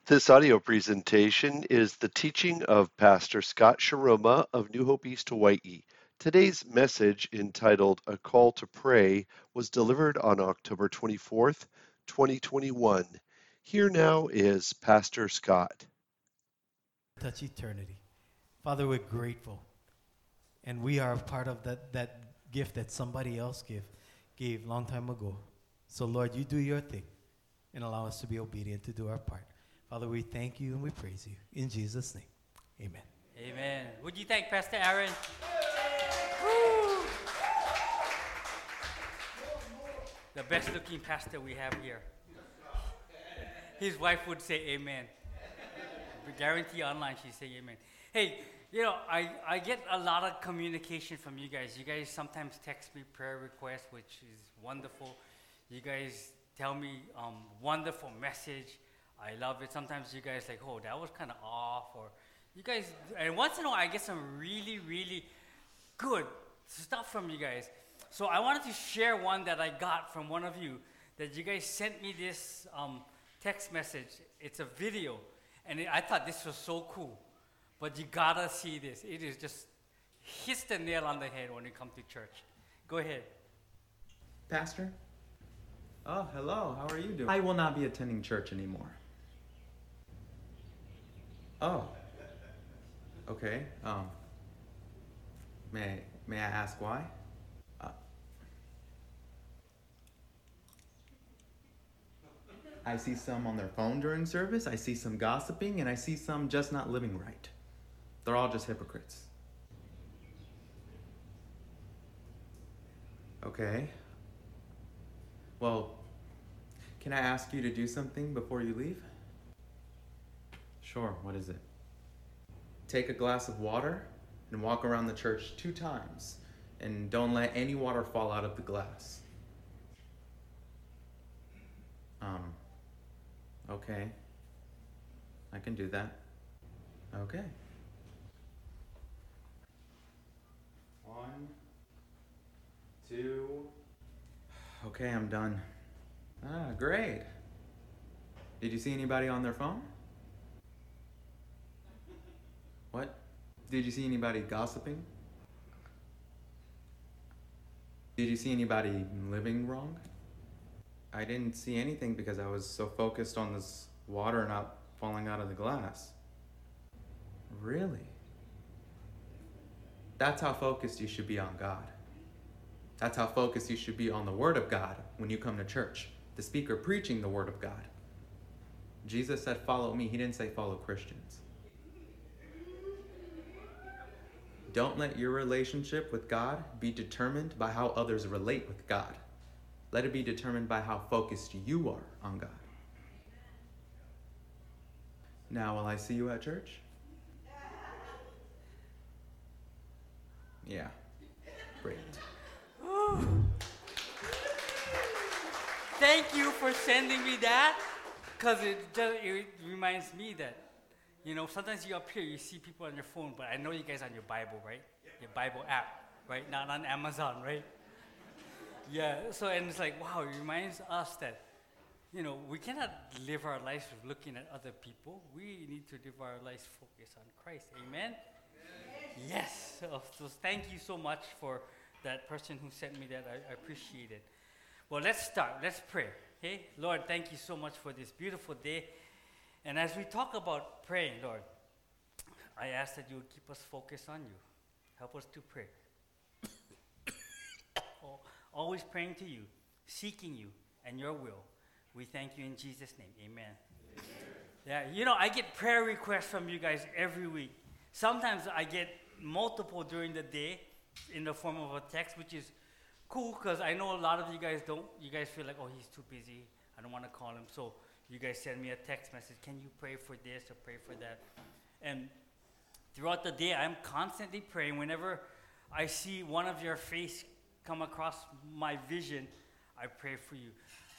This audio presentation is the teaching of Pastor Scott Sharoma of New Hope East Hawaii. Today's message, entitled A Call to Pray, was delivered on October 24th, 2021. Here now is Pastor Scott. Touch eternity. Father, we're grateful. And we are a part of that gift that somebody else gave long time ago. So Lord, you do your thing and allow us to be obedient to do our part. Father, we thank you and we praise you. In Jesus' name, amen. Amen. Would you thank Pastor Aaron? Woo! The best looking pastor we have here. His wife would say amen. We guarantee online she'd say amen. Hey, I get a lot of communication from you guys. You guys sometimes text me prayer requests, which is wonderful. You guys tell me wonderful message. I love it. Sometimes you guys like, oh, that was kind of off, or you guys, and once in a while I get some really, really good stuff from you guys. So I wanted to share one that I got from one of you, that you guys sent me this text message. It's a video, and I thought this was so cool. But you gotta see this. It is just hits the nail on the head when you come to church. Go ahead. Pastor? Oh, hello. How are you doing? I will not be attending church anymore. Oh. Okay. May I ask why? I see some on their phone during service, I see some gossiping, and I see some just not living right. They're all just hypocrites. Okay. Well, can I ask you to do something before you leave? Sure, what is it? Take a glass of water and walk around the church 2 times, and don't let any water fall out of the glass. Okay. I can do that. Okay. 1, 2. Okay, I'm done. Great. Did you see anybody on their phone? What? Did you see anybody gossiping? Did you see anybody living wrong? I didn't see anything because I was so focused on this water not falling out of the glass. Really? That's how focused you should be on God. That's how focused you should be on the Word of God when you come to church. The speaker preaching the Word of God. Jesus said, follow me. He didn't say follow Christians. Don't let your relationship with God be determined by how others relate with God. Let it be determined by how focused you are on God. Now, will I see you at church? Yeah. Great. Thank you for sending me that, because it reminds me that, sometimes you up here, you see people on your phone, but I know you guys on your Bible, right? Your Bible app, right? Not on Amazon, right? Yeah, and it's like, wow, it reminds us that, we cannot live our lives looking at other people. We need to live our lives focused on Christ. Amen? Yes. So thank you so much for that person who sent me that. I appreciate it. Well, let's start. Let's pray. Okay? Lord, thank you so much for this beautiful day. And as we talk about praying, Lord, I ask that you would keep us focused on you. Help us to pray. Always praying to you, seeking you and your will. We thank you in Jesus' name. Amen. Yeah, I get prayer requests from you guys every week. Sometimes I get multiple during the day in the form of a text, which is cool because I know a lot of you guys don't. You guys feel like, oh, he's too busy. I don't want to call him. So you guys send me a text message. Can you pray for this or pray for that? And throughout the day, I'm constantly praying. Whenever I see one of your face come across my vision, I pray for you.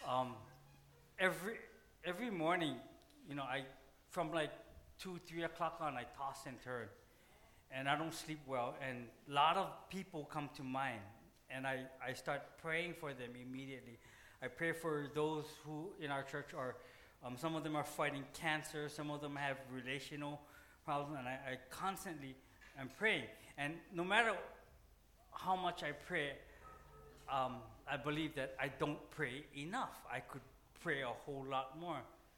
Every morning, I from like 2, 3 o'clock on, I toss and turn, and I don't sleep well. And a lot of people come to mind, and I start praying for them immediately. I pray for those who in our church are Some of them are fighting cancer. Some of them have relational problems. And I constantly am praying. And no matter how much I pray, I believe that I don't pray enough. I could pray a whole lot more.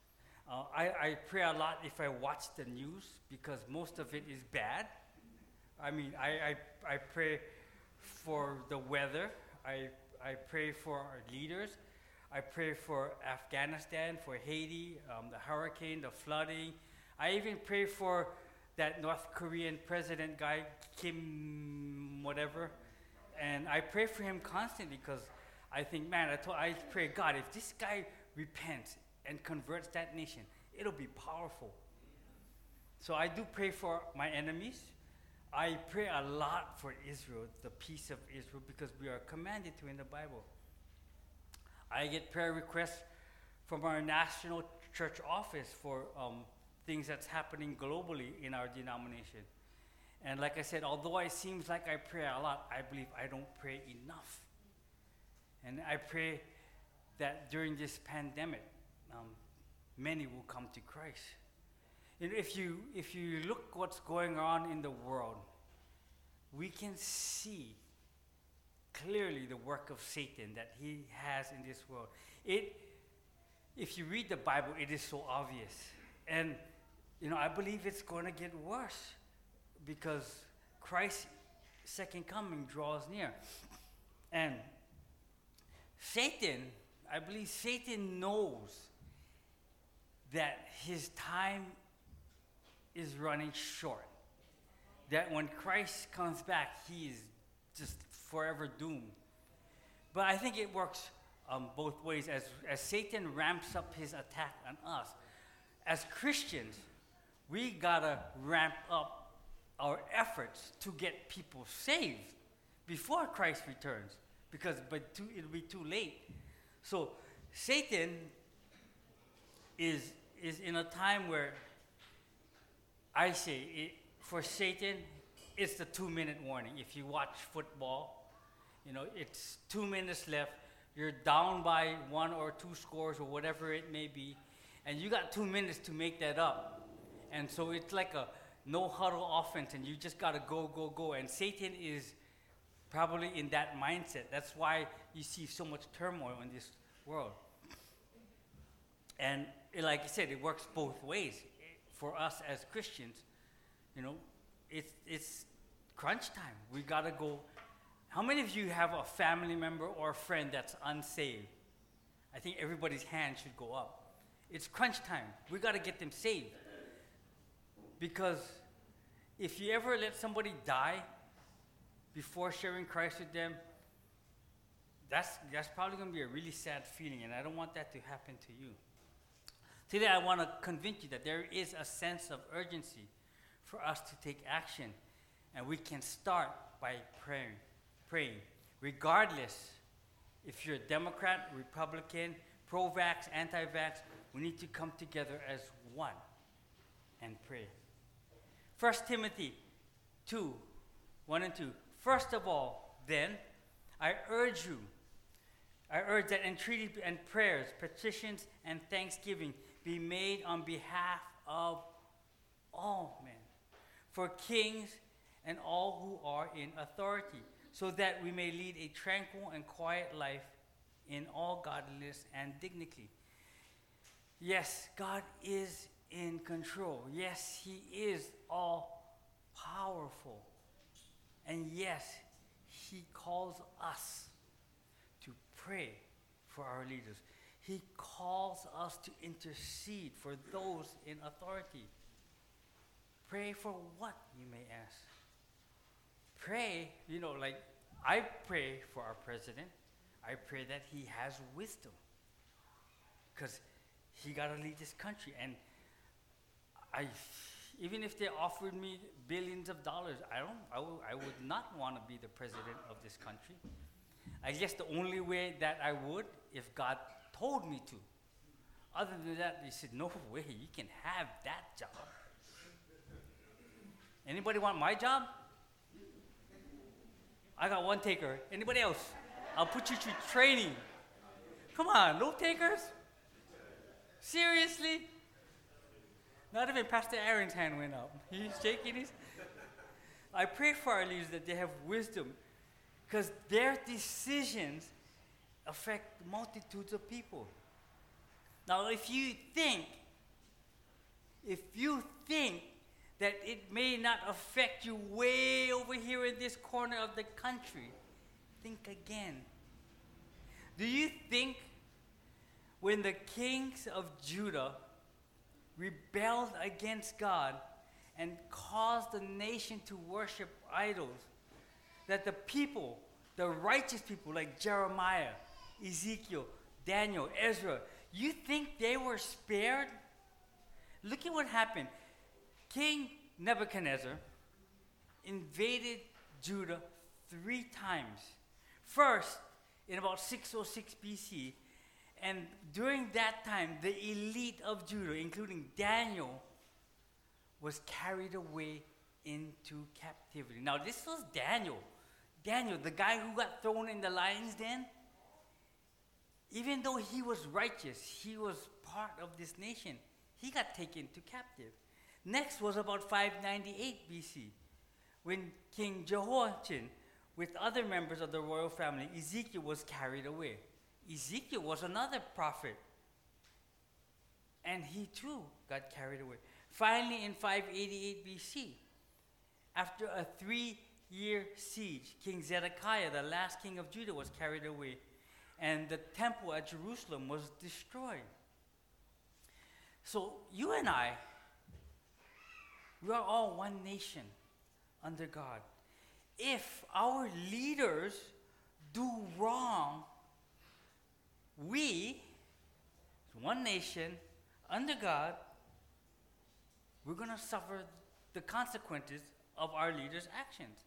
I pray a lot if I watch the news because most of it is bad. I mean, I pray for the weather. I pray for our leaders. I pray for Afghanistan, for Haiti, the hurricane, the flooding. I even pray for that North Korean president guy, Kim whatever. And I pray for him constantly because I think, man, I pray, God, if this guy repents and converts that nation, it'll be powerful. So I do pray for my enemies. I pray a lot for Israel, the peace of Israel, because we are commanded to in the Bible. I get prayer requests from our national church office for things that's happening globally in our denomination. And like I said, although it seems like I pray a lot, I believe I don't pray enough. And I pray that during this pandemic, many will come to Christ. And if you look what's going on in the world, we can see clearly the work of Satan that he has in this world. If you read the Bible, it is so obvious. And, I believe it's going to get worse because Christ's second coming draws near. And Satan, I believe Satan knows that his time is running short. That when Christ comes back, he is just forever doomed. But I think it works both ways. As Satan ramps up his attack on us, as Christians, we gotta ramp up our efforts to get people saved before Christ returns, because it'll be too late. So Satan is in a time where I say for Satan, it's the 2-minute warning. If you watch football, it's 2 minutes left. You're down by 1 or 2 scores or whatever it may be, and you got 2 minutes to make that up. And so it's like a no huddle offense, and you just gotta go, go, go. And Satan is probably in that mindset. That's why you see so much turmoil in this world. And like I said, it works both ways. For us as Christians, it's crunch time. We gotta go. How many of you have a family member or a friend that's unsaved? I think everybody's hand should go up. It's crunch time. We gotta get them saved. Because if you ever let somebody die before sharing Christ with them, that's probably gonna be a really sad feeling, and I don't want that to happen to you. Today I want to convince you that there is a sense of urgency for us to take action, and we can start by praying. Regardless if you're a Democrat, Republican, pro-vax, anti-vax, we need to come together as one and pray. 1 Timothy 2:1 and 2. First of all, then, I urge that entreaties and prayers, petitions, and thanksgiving be made on behalf of all men, for kings and all who are in authority, so that we may lead a tranquil and quiet life in all godliness and dignity. Yes, God is in control. Yes, he is all powerful. And yes, he calls us to pray for our leaders. He calls us to intercede for those in authority. Pray for what, you may ask? Pray, like I pray for our president. I pray that he has wisdom, because he got to lead this country. And even if they offered me billions of dollars, I would not want to be the president of this country. I guess the only way that I would, if God told me to. Other than that, he said, no way, you can have that job. Anybody want my job? I got one taker. Anybody else? I'll put you through training. Come on, no takers? Seriously? Not even Pastor Aaron's hand went up. He's shaking his. I pray for our leaders that they have wisdom, because their decisions affect multitudes of people. Now, if you think that it may not affect you way over here in this corner of the country, think again. Do you think when the kings of Judah rebelled against God and caused the nation to worship idols, that the people, the righteous people like Jeremiah, Ezekiel, Daniel, Ezra, you think they were spared? Look at what happened. King Nebuchadnezzar invaded Judah 3 times. First, in about 606 BC, and during that time, the elite of Judah, including Daniel, was carried away into captivity. Now, this was Daniel. Daniel, the guy who got thrown in the lion's den. Even though he was righteous, he was part of this nation. He got taken to captive. Next was about 598 BC, when King Jehoiachin, with other members of the royal family, Ezekiel was carried away. Ezekiel was another prophet, and he too got carried away. Finally, in 588 BC, after a 3-year siege, King Zedekiah, the last king of Judah, was carried away, and the temple at Jerusalem was destroyed. So you and I, we are all one nation under God. If our leaders do wrong, we, one nation under God, we're going to suffer the consequences of our leaders' actions.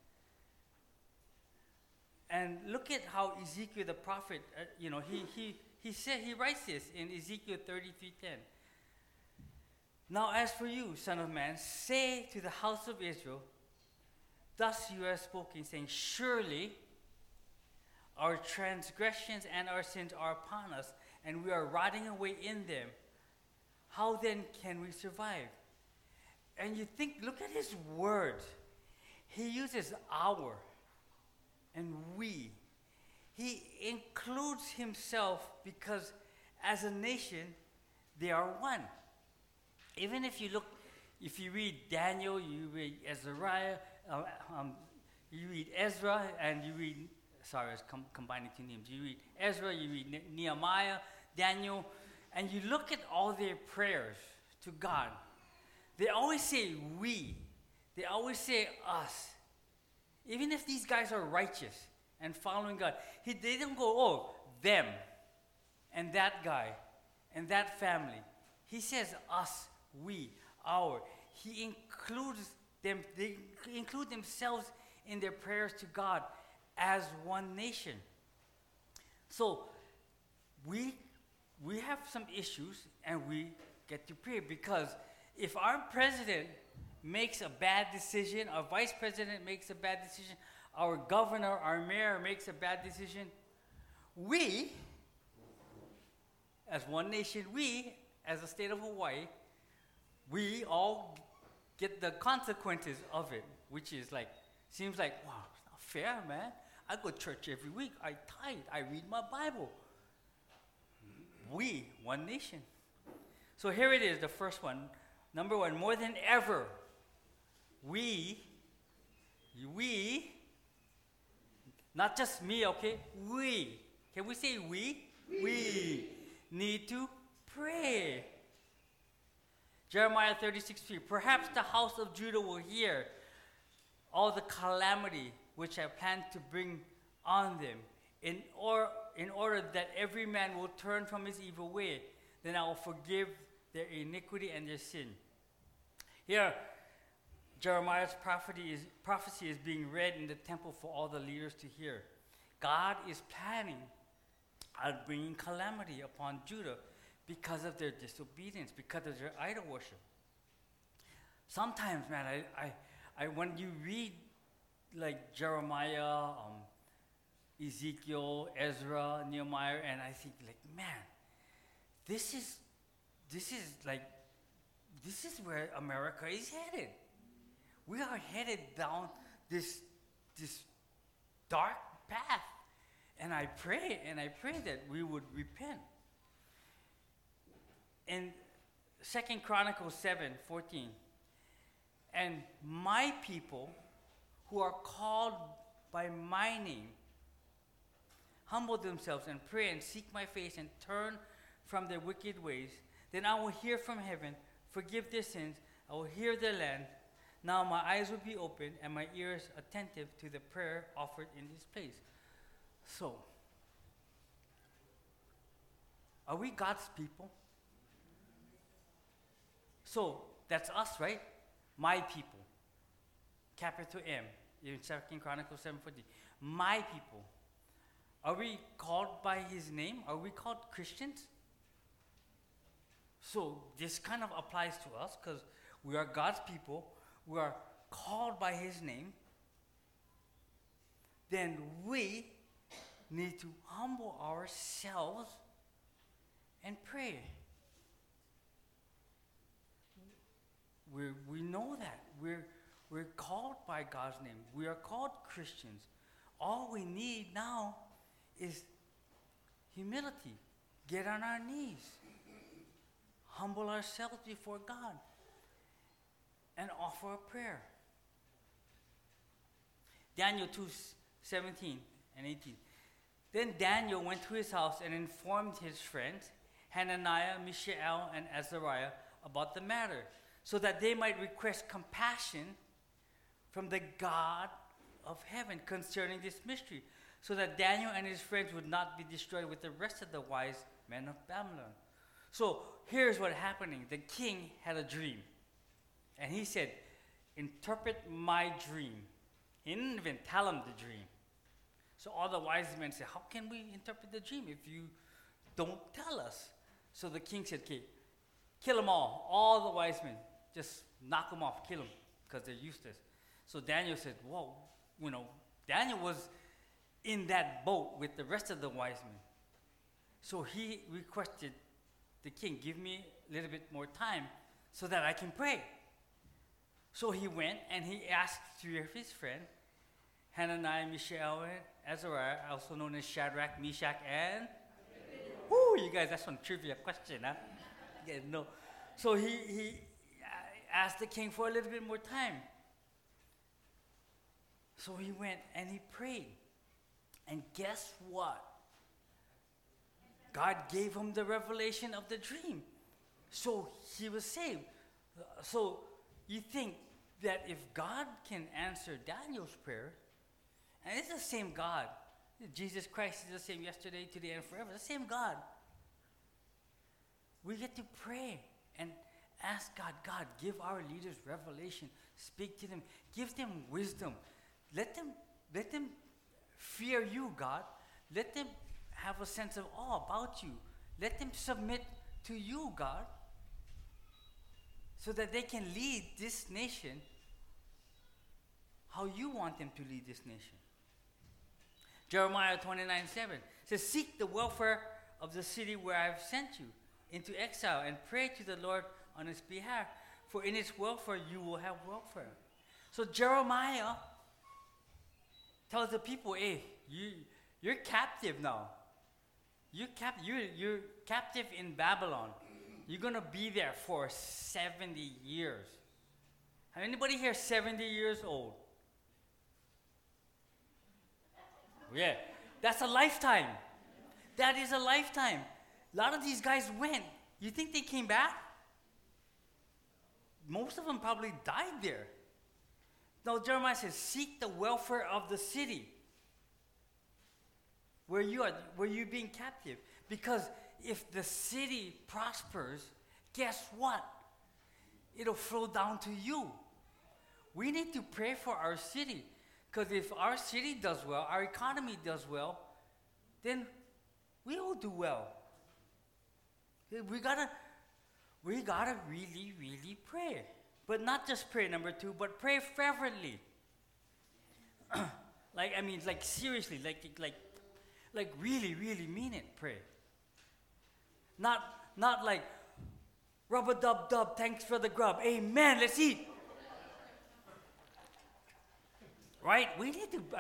And look at how Ezekiel the prophet, he writes this in Ezekiel 33:10. Now as for you, son of man, say to the house of Israel, thus you have spoken, saying, surely our transgressions and our sins are upon us, and we are rotting away in them. How then can we survive? And you think, look at his words. He uses our and we. He includes himself because as a nation, they are one. Even if you read Daniel, you read Azariah, you read Ezra, and you read, sorry, I was combining 2 names. You read Ezra, you read Nehemiah, Daniel, and you look at all their prayers to God. They always say we. They always say us. Even if these guys are righteous and following God, they don't go, oh, them, and that guy, and that family. He says us, we, our. He includes them, they include themselves in their prayers to God as one nation. So we have some issues, and we get to pray, because if our president makes a bad decision, our vice president makes a bad decision, our governor, our mayor makes a bad decision, we, as one nation, we, as the state of Hawaii, we all get the consequences of it, which is like, seems like, wow, it's not fair, man. I go to church every week. I tithe. I read my Bible. We, one nation. So here it is, the first one. Number 1, more than ever, we, not just me, okay? We. Can we say we? We need to pray. Jeremiah 36:3. Perhaps the house of Judah will hear all the calamity which I plan to bring on them, in order that every man will turn from his evil way. Then I will forgive their iniquity and their sin. Here, Jeremiah's prophecy is being read in the temple for all the leaders to hear. God is planning on bringing calamity upon Judah because of their disobedience, because of their idol worship. Sometimes, man, I when you read like Jeremiah, Ezekiel, Ezra, Nehemiah, and I think like, man, this is this is where America is headed. We are headed down this dark path. And I pray that we would repent. In 2 Chronicles 7:14, and my people who are called by my name humble themselves and pray and seek my face and turn from their wicked ways, then I will hear from heaven, forgive their sins, I will hear their land. Now my eyes will be open and my ears attentive to the prayer offered in this place. So, are we God's people? So, that's us, right? My people. Capital M, in 2 Chronicles 7:14. My people. Are we called by his name? Are we called Christians? So, this kind of applies to us because we are God's people. We are called by his name. Then we need to humble ourselves and pray. We know that. We're called by God's name. We are called Christians. All we need now is humility. Get on our knees. Humble ourselves before God. And offer a prayer. Daniel 2:17 and 18. Then Daniel went to his house and informed his friends, Hananiah, Mishael, and Azariah, about the matter, so that they might request compassion from the God of heaven concerning this mystery, so that Daniel and his friends would not be destroyed with the rest of the wise men of Babylon. So here's what happening. The king had a dream. And he said, interpret my dream. He didn't even tell him the dream. So all the wise men said, how can we interpret the dream if you don't tell us? So the king said, okay, kill them all the wise men. Just knock them off, kill them, because they're useless. So Daniel said, whoa, Daniel was in that boat with the rest of the wise men. So he requested the king, give me a little bit more time so that I can pray. So he went and he asked three of his friends, Hananiah, Mishael, and Azariah, also known as Shadrach, Meshach, and whoo, you guys, that's one trivia question, huh? You guys know. So he asked the king for a little bit more time. So he went and he prayed. And guess what? God gave him the revelation of the dream. So he was saved. So you think that if God can answer Daniel's prayer, and it's the same God, Jesus Christ is the same yesterday, today, and forever, the same God. We get to pray and ask God, give our leaders revelation, speak to them, give them wisdom. Let them fear you, God. Let them have a sense of awe about you. Let them submit to you, God, so that they can lead this nation how you want them to lead this nation. Jeremiah 29:7 says, seek the welfare of the city where I have sent you into exile and pray to the Lord on its behalf, for in its welfare you will have welfare. So Jeremiah tells the people, hey, you're captive now. You're captive in Babylon. You're going to be there for 70 years. Anybody here 70 years old? Yeah, that's a lifetime. That is a lifetime. A lot of these guys went. You think they came back? Most of them probably died there. No, Jeremiah says, seek the welfare of the city where you're being captive. Because if the city prospers, guess what? It'll flow down to you. We need to pray for our city. Because if our city does well, our economy does well, then we will do well. We gotta really, really pray. But not just pray, number two, but pray fervently. like seriously, like really, really mean it, pray. Not like, Rub-a-dub-dub, thanks for the grub. Amen, let's eat. Right? We need to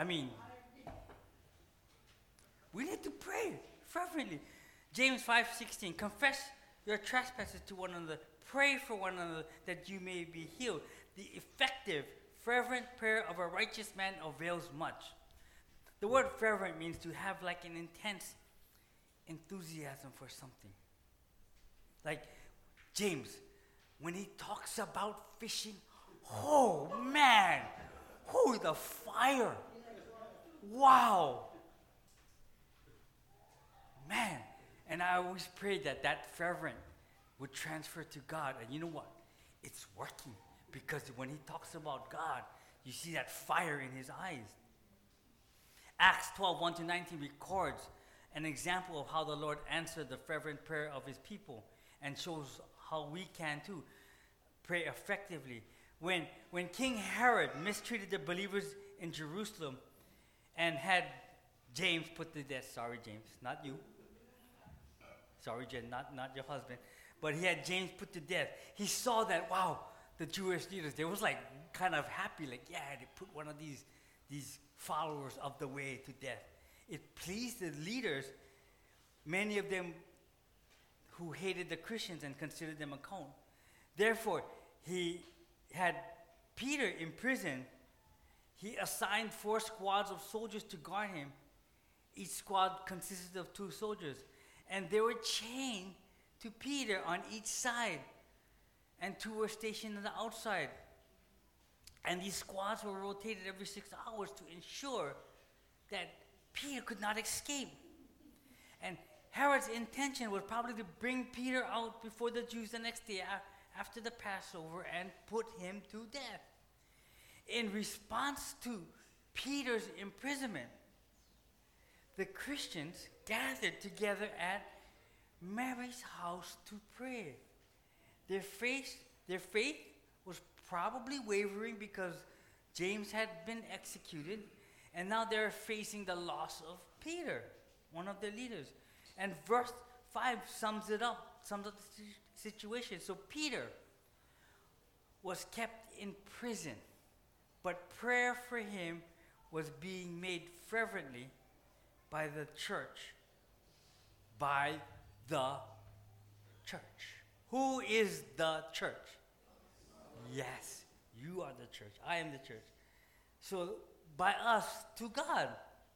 pray fervently. James 5:16, confess your trespasses to one another. Pray for one another that you may be healed. The effective, fervent prayer of a righteous man avails much. The word fervent means to have like an intense enthusiasm for something. Like James, when he talks about fishing, oh man, the fire. Wow. Man, and I always prayed that fervent would transfer to God. And you know what? It's working. Because when he talks about God, you see that fire in his eyes. Acts 12:1-19 records an example of how the Lord answered the fervent prayer of his people and shows how we can too pray effectively. When King Herod mistreated the believers in Jerusalem and had James put to death, sorry James, not you. Sorry Jen, not your husband. But he had James put to death. He saw that, wow, the Jewish leaders, they was like kind of happy, like, yeah, they put one of these followers of the way to death. It pleased the leaders, many of them who hated the Christians and considered them a cult. Therefore, he had Peter in prison. He assigned 4 squads of soldiers to guard him. Each squad consisted of 2 soldiers. And they were chained to Peter on each side, and 2 were stationed on the outside. And these squads were rotated every 6 hours to ensure that Peter could not escape. And Herod's intention was probably to bring Peter out before the Jews the next day after the Passover and put him to death. In response to Peter's imprisonment, the Christians gathered together at Mary's house to pray. Their faith was probably wavering because James had been executed, and now they're facing the loss of Peter, one of the leaders. And verse 5 sums up the situation. So Peter was kept in prison, but prayer for him was being made fervently by the church. By the church. Who is the church? Yes, you are the church. I am the church. So by us to God.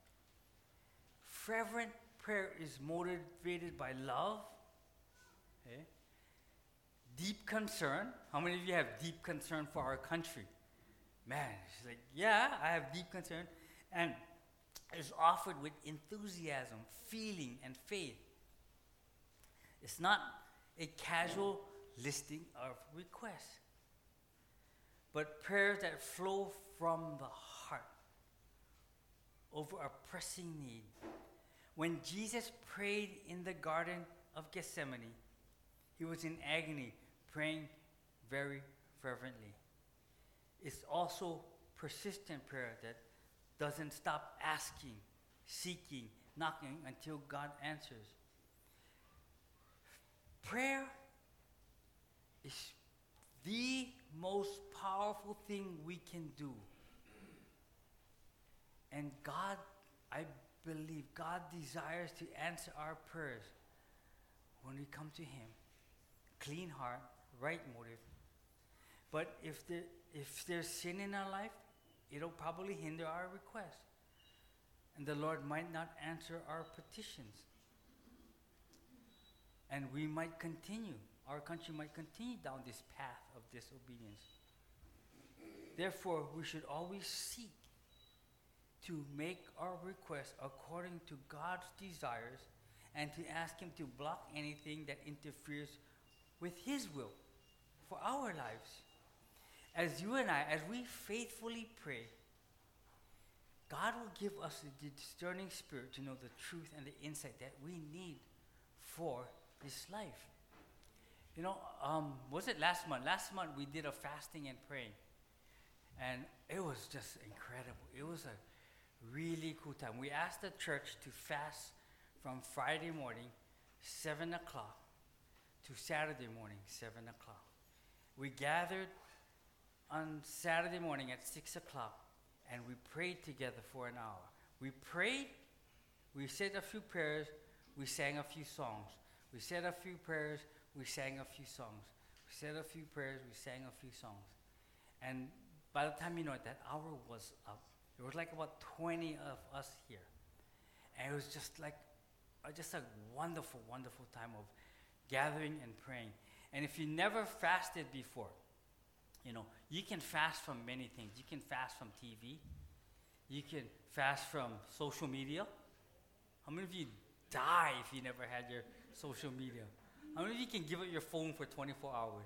Fervent prayer is motivated by love, okay? Deep concern. How many of you have deep concern for our country? Man, she's like, yeah, I have deep concern. And it's offered with enthusiasm, feeling, and faith. It's not a casual listing of requests, but prayers that flow from the heart over a pressing need. When Jesus prayed in the Garden of Gethsemane, he was in agony, praying very fervently. It's also persistent prayer that doesn't stop asking, seeking, knocking until God answers. Prayer is the most powerful thing we can do. And God, I believe, God desires to answer our prayers when we come to him. Clean heart, right motive. But if there's sin in our life, it'll probably hinder our request. And the Lord might not answer our petitions. And we might continue, our country might continue down this path of disobedience. Therefore, we should always seek to make our requests according to God's desires and to ask him to block anything that interferes with his will for our lives. As you and I, as we faithfully pray, God will give us the discerning spirit to know the truth and the insight that we need for this life. You know, was it last month? Last month we did a fasting and praying. And it was just incredible. It was a really cool time. We asked the church to fast from Friday morning, 7 o'clock, to Saturday morning, 7 o'clock. We gathered on Saturday morning at 6 o'clock, and we prayed together for an hour. We prayed, we said a few prayers, we sang a few songs. We said a few prayers, we sang a few songs. We said a few prayers, we sang a few songs. And by the time you know it, that hour was up. There was like about 20 of us here. And it was just like, just a wonderful, wonderful time of gathering and praying. And if you never fasted before, you know, you can fast from many things. You can fast from TV. You can fast from social media. How many of you die if you never had your social media? How many of you can give up your phone for 24 hours?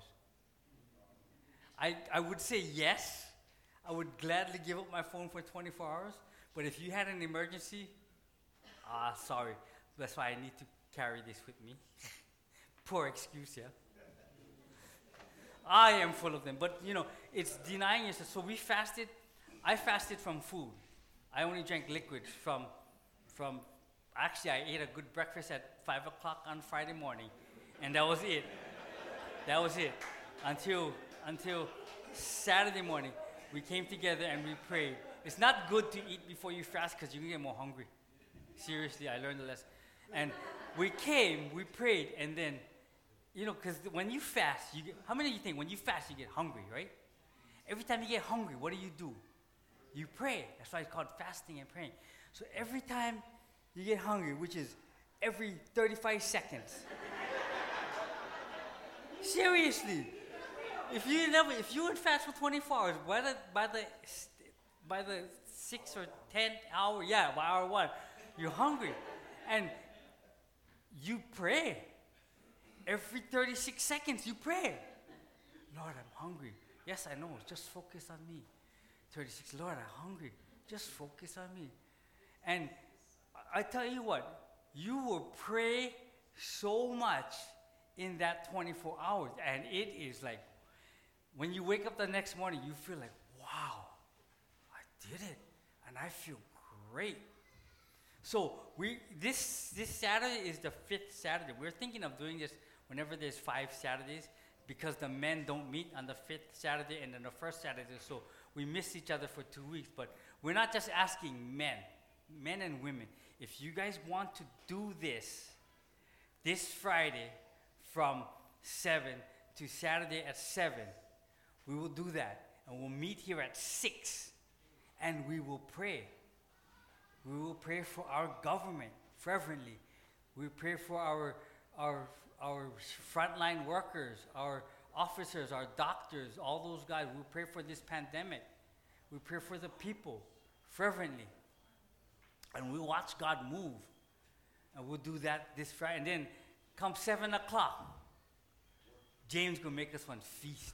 I would say yes. I would gladly give up my phone for 24 hours. But if you had an emergency, sorry. That's why I need to carry this with me. Poor excuse, yeah. I am full of them. But, you know, it's denying yourself. So we fasted. I fasted from food. I only drank liquids from actually, I ate a good breakfast at 5 o'clock on Friday morning. And that was it. That was it. Until Saturday morning, we came together and we prayed. It's not good to eat before you fast because you can get more hungry. Seriously, I learned the lesson. And we came, we prayed, and then, you know, because when you fast, how many of you think when you fast, you get hungry, right? Every time you get hungry, what do? You pray. That's why it's called fasting and praying. So every time you get hungry, which is every 35 seconds. Seriously. If you would fast for 24 hours, by the 6th or 10th hour, by hour 1, you're hungry. And you pray. Every 36 seconds, you pray. Lord, I'm hungry. Yes, I know. Just focus on me. 36, Lord, I'm hungry. Just focus on me. And I tell you what, you will pray so much in that 24 hours. And it is like, when you wake up the next morning, you feel like, wow, I did it. And I feel great. So this Saturday is the 5th Saturday. We're thinking of doing this whenever there's 5 Saturdays because the men don't meet on the 5th Saturday and then the 1st Saturday. So we miss each other for 2 weeks. But we're not just asking men and women. If you guys want to do this Friday from 7 to Saturday at 7, we will do that. And we'll meet here at 6 and we will pray. We will pray for our government fervently. We pray for our frontline workers, our officers, our doctors, all those guys. We pray for this pandemic. We pray for the people fervently. And we watch God move. And we'll do that this Friday. And then come 7 o'clock, James going to make us one feast.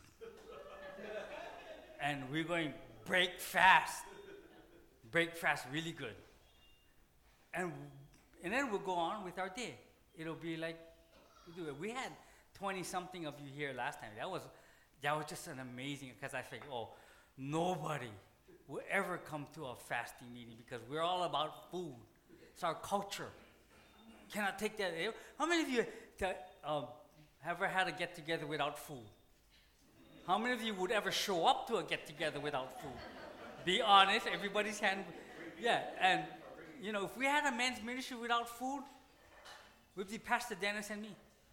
And we're going to break fast. Break fast really good. And then we'll go on with our day. It'll be like, we had 20-something of you here last time. That was just an amazing, because I think, nobody will ever come to a fasting meeting because we're all about food. It's our culture. Cannot take that. How many of you have ever had a get-together without food? How many of you would ever show up to a get-together without food? Be honest, everybody's hand. Yeah, and you know, if we had a men's ministry without food, we'd be Pastor Dennis and me.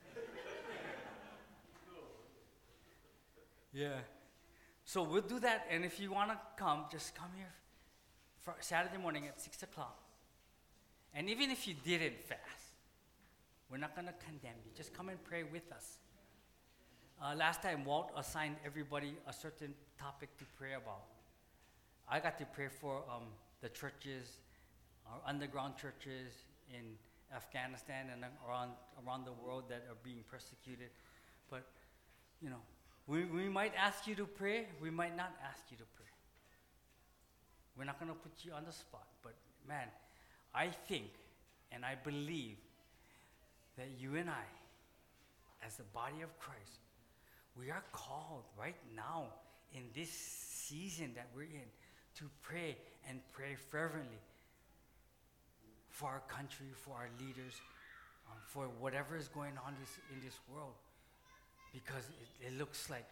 Yeah. So we'll do that, and if you want to come, just come here for Saturday morning at 6 o'clock. And even if you didn't fast, we're not going to condemn you. Just come and pray with us. Last time, Walt assigned everybody a certain topic to pray about. I got to pray for the churches, our underground churches in Afghanistan and around the world that are being persecuted. But, you know, we might ask you to pray. We might not ask you to pray. We're not going to put you on the spot. But, man, I think and I believe that you and I, as the body of Christ, we are called right now in this season that we're in to pray and pray fervently for our country, for our leaders, for whatever is going on in this world. because it looks like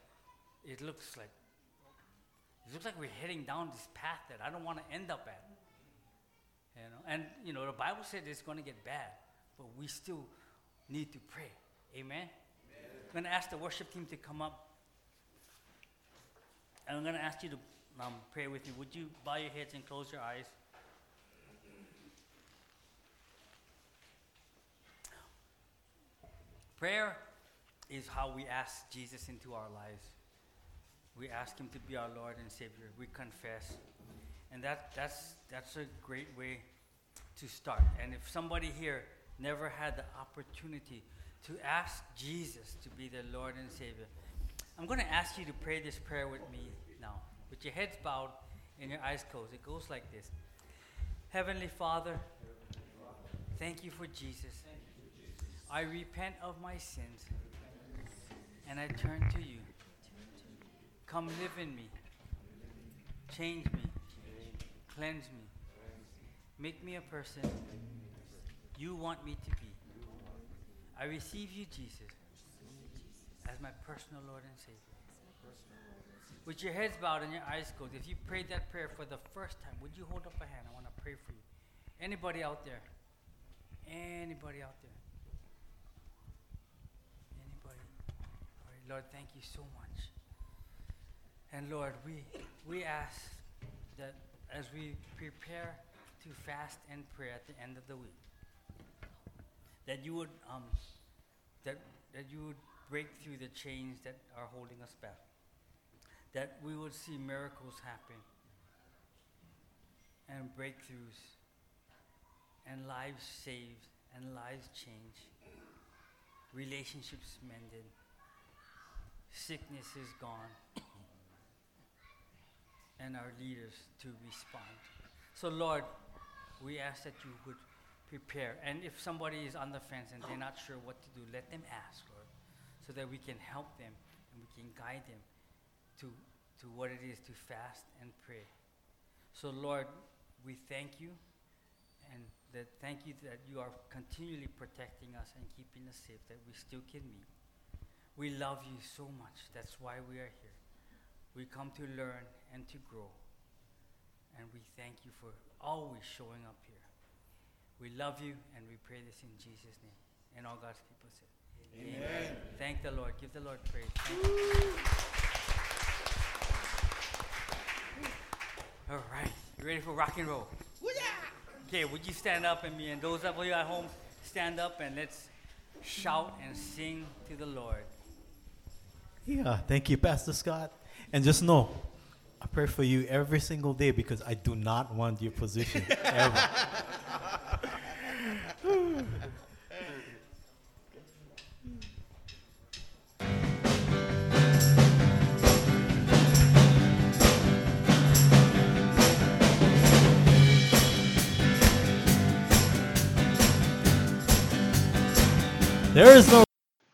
we're heading down this path that I don't want to end up at. And the Bible said it's going to get bad, but we still need to pray. Amen. I'm going to ask the worship team to come up, and I'm going to ask you to pray with me. Would you bow your heads and close your eyes? Prayer is how we ask Jesus into our lives. We ask him to be our Lord and Savior. We confess. And that's a great way to start. And if somebody here never had the opportunity to ask Jesus to be their Lord and Savior, I'm going to ask you to pray this prayer with me now. With your heads bowed and your eyes closed. It goes like this. Heavenly Father, thank you for Jesus. I repent of my sins and I turn to you. Come live in me. Change me. Cleanse me. Make me a person you want me to be. I receive you, Jesus, as my personal Lord and Savior. With your heads bowed and your eyes closed, if you prayed that prayer for the first time, would you hold up a hand? I want to pray for you. Anybody out there? Anybody out there? Anybody? All right, Lord, thank you so much. And Lord, we ask that as we prepare to fast and pray at the end of the week, that you would that you would break through the chains that are holding us back. That we would see miracles happen and breakthroughs and lives saved and lives changed, relationships mended, sickness is gone, and our leaders to respond. So Lord, we ask that you would prepare. And if somebody is on the fence and they're not sure what to do, let them ask, Lord, so that we can help them and we can guide them to what it is to fast and pray. So Lord, we thank you, and thank you that you are continually protecting us and keeping us safe, that we still can meet. We love you so much. That's why we are here. We come to learn and to grow. And we thank you for always showing up here. We love you, and we pray this in Jesus' name. And all God's people said, Amen. Thank the Lord. Give the Lord praise. All right. You ready for rock and roll? Okay, would you stand up, and me and those of you at home, stand up, and let's shout and sing to the Lord. Yeah, thank you, Pastor Scott. And just know, I pray for you every single day because I do not want your position ever. There is no.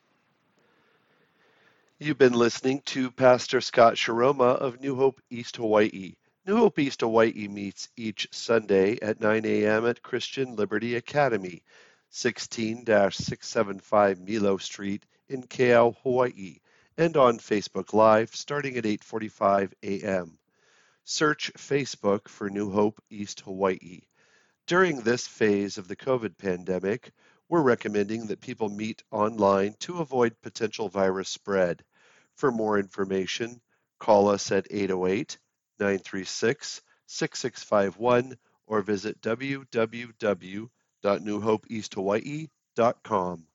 You've been listening to Pastor Scott Sharoma of New Hope East Hawaii. New Hope East Hawaii meets each Sunday at 9 a.m. at Christian Liberty Academy, 16-675 Milo Street in Keau, Hawaii, and on Facebook Live starting at 8:45 a.m. Search Facebook for New Hope East Hawaii. During this phase of the COVID pandemic, we're recommending that people meet online to avoid potential virus spread. For more information, call us at 808-936-6651 or visit www.newhopeeasthawaii.com.